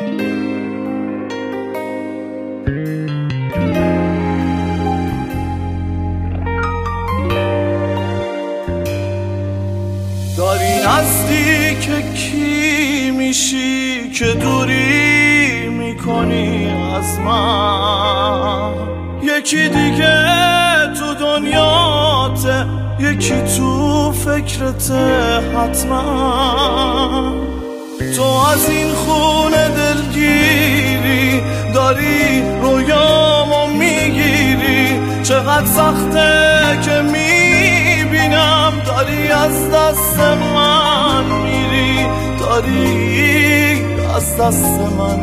داری نزدیک کی میشی که دوری میکنی از من؟ یکی دیگه تو دنیاته، یکی تو فکرته حتما. تو از این خونه دلگیری داری رویامو میگیری، چقدر سخته که میبینم داری از دست من میری، داری از دست من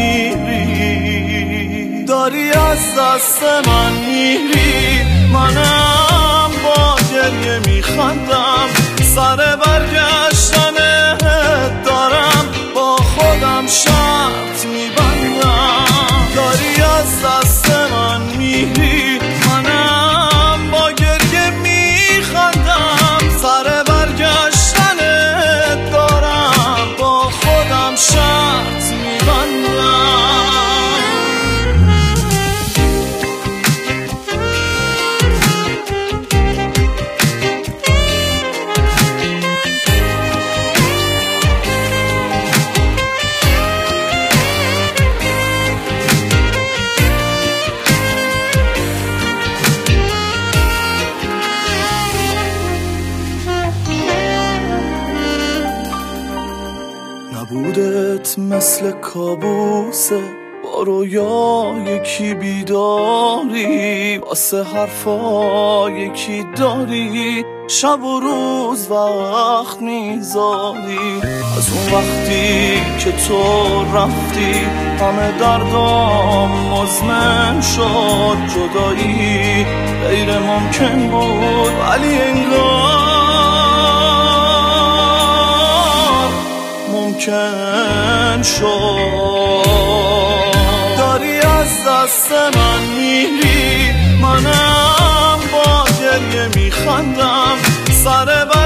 میری، داری از دست من میری. منم با گریه میخندم، سر برگشتنت دارم با خودم شرط میبندم. داری از دست من میری، منم با گریه میخندم، سر برگشتنت دارم با خودم شرط میبندم. نبودت مثل کابوسه، با رویا یکی بیداری، واسه حرفا یکی داری، شب و روز وقت میذاری. از اون وقتی که تو رفتی همه دردام مزمن شد، جدایی غیر ممکن بود ولی انگار ممکن شد. داری از دست من میری، منم با گریه میخندم، سر